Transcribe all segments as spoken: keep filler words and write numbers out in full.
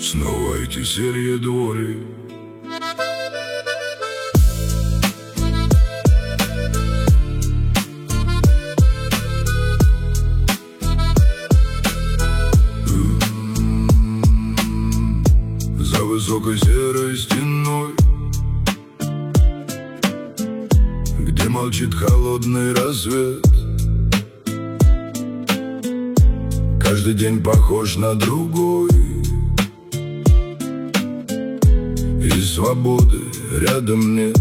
Снова эти серые двори. За высокой серой стеной, где молчит холодный рассвет, каждый день похож на другой, и свободы рядом нет.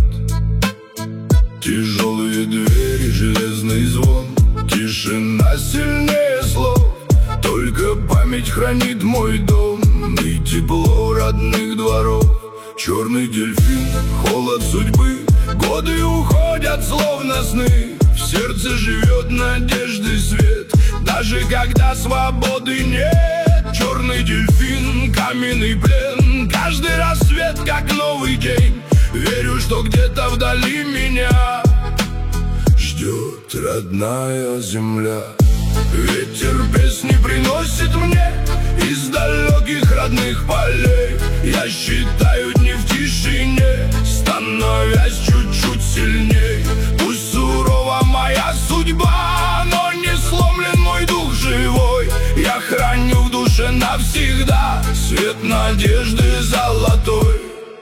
Тяжелые двери, железный звон, тишина сильнее слов. Только память хранит мой дом и тепло родных дворов. Черный дельфин, холод судьбы, годы уходят словно сны. В сердце живет надежды свет, даже когда свободы нет. Черный дельфин, каменный плен, каждый рассвет как новый день. Верю, что где-то вдали меня ждет родная земля. Ветер песни приносит мне из далеких родных полей. Я считаю дни в тишине, становясь чуть-чуть сильней. Пусть сурова моя судьба, но не сломлен мой дух живой. Я храню в душе навсегда свет надежды золотой.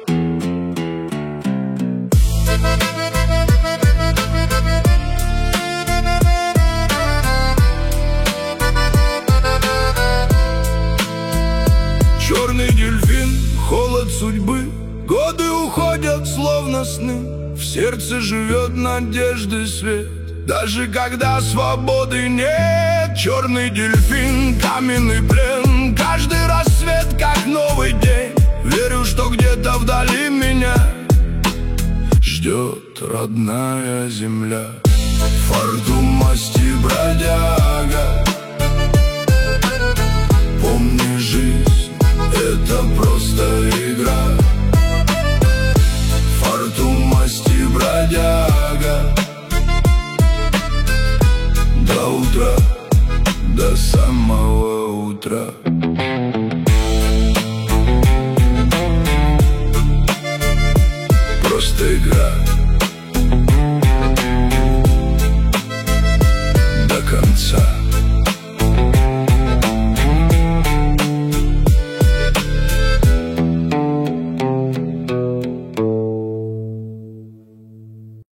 Черный дельфин, холод судьбы, годы уходят словно сны. В сердце живет надежды свет, даже когда свободы нет. Черный дельфин, каменный плен, каждый рассвет как новый день. Верю, что где-то вдали меня ждет родная земля. Фортун масти бродяга,